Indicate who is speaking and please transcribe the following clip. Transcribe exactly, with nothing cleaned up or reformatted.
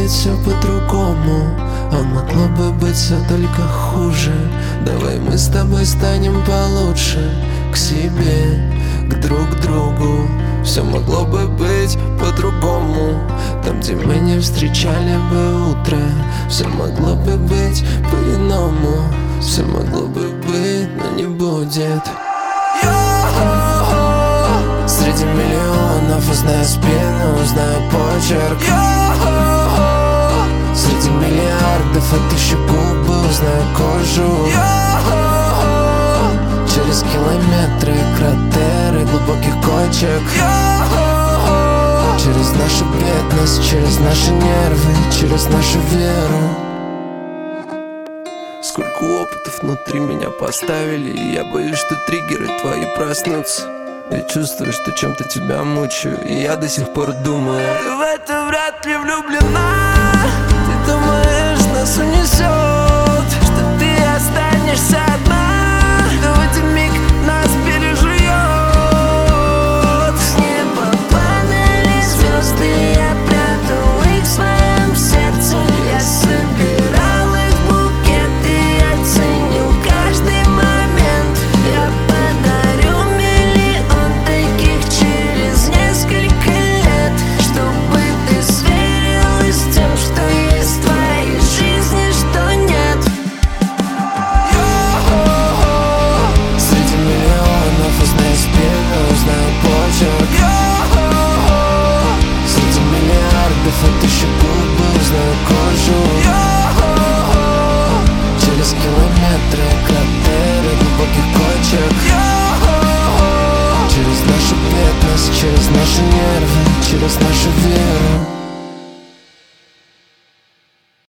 Speaker 1: будет все по-другому, а могло бы быть все только хуже. Давай мы с тобой станем получше к себе, к друг другу. Все могло бы быть по-другому, там, где мы не встречали бы утро. Все могло бы быть по-иному, все могло бы быть, но не будет. Среди миллионов узнаю спину, узнаю почерк. Среди миллиардов отыщу губы, узнаю кожу. Через километры и кратеры глубоких кочек. Через нашу бедность, через наши нервы, через нашу веру. Сколько опытов внутри меня поставили, и я боюсь, что триггеры твои проснутся. Я чувствую, что чем-то тебя мучаю, и я до сих пор думаю: ты в это вряд ли влюблена. Ты думаешь, нас унесет, что ты останешься одна, что в один миг нас пережует. С неба падали звезды, я прятал их в своем сердце. Я собирал их в букет и оценил каждый момент. Я подарю миллион таких через несколько лет, чтобы ты сверилась с тем, что есть в твоей жизни, что нет. Среди миллионов узнаю спину, узнаю почерк. Среди миллиардов отыщу губы, узнаю кожу. Через километры кратеры глубоких кочек. Через нашу бедность, через наши нервы, через нашу веру.